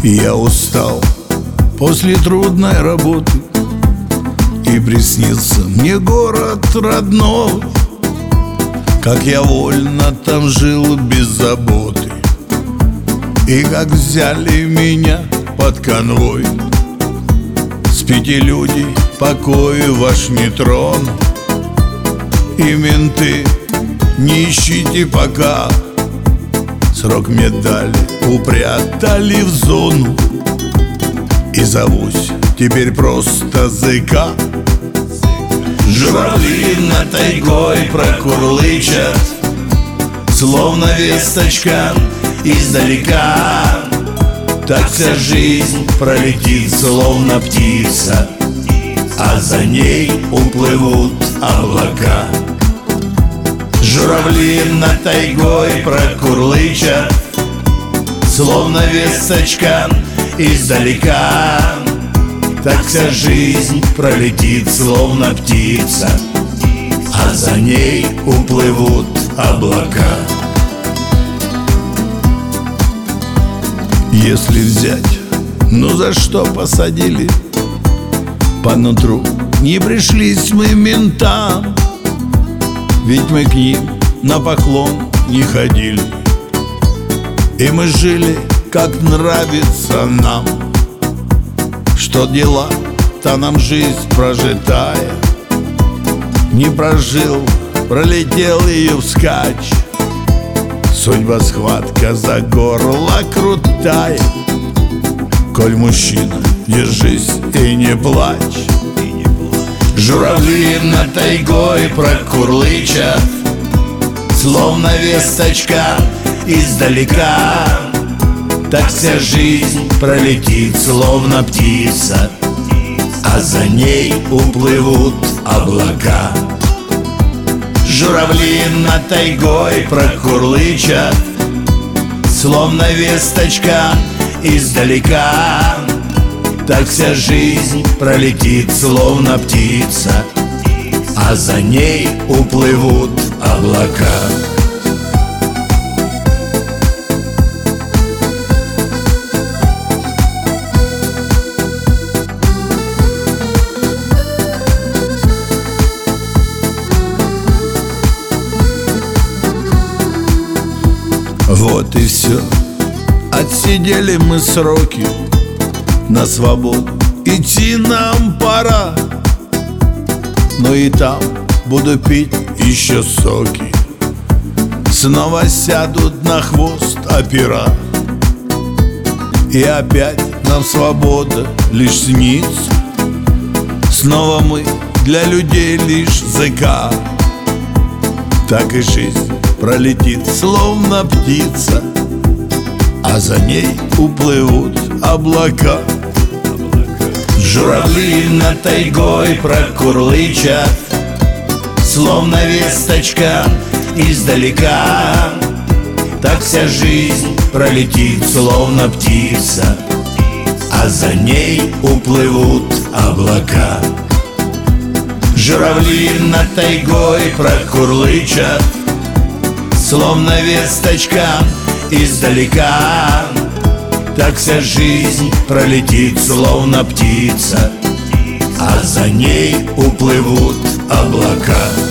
Я устал после трудной работы, и приснился мне город родной. Как я вольно там жил без заботы, и как взяли меня под конвой. Спите, люди, покой ваш не трону, и менты не ищите пока. Срок мне дали, упрятали в зону, и зовусь теперь просто ЗК. Журавли над тайгой прокурлычат, словно весточка издалека. Так вся жизнь пролетит, словно птица, а за ней уплывут облака. Журавли над тайгой прокурлычат, словно весточка издалека. Так вся жизнь пролетит, словно птица, а за ней уплывут облака. Если взять, ну за что посадили? По нутру не пришлись мы ментам, ведь мы к ним на поклон не ходили, и мы жили, как нравится нам. Что дела-то нам жизнь прожитая, не прожил, пролетел ее вскачь. Судьба схватка за горло крутая. Коль мужчина, держись и не плачь. Журавли над тайгой прокурлычат, словно весточка издалека. Так вся жизнь пролетит, словно птица, а за ней уплывут облака. Журавли над тайгой прокурлычат, словно весточка издалека. Так вся жизнь пролетит, словно птица, а за ней уплывут облака. Вот и все, отсидели мы сроки, на свободу идти нам пора. Но и там буду пить еще соки, снова сядут на хвост опера. И опять нам свобода лишь снится, снова мы для людей лишь ЗК. Так и жизнь пролетит, словно птица, а за ней уплывут облака. Журавли над тайгой прокурлычат, словно весточка издалека. Так вся жизнь пролетит, словно птица, а за ней уплывут облака. Журавли над тайгой прокурлычат, словно весточка издалека. Так вся жизнь пролетит, словно птица, а за ней уплывут облака.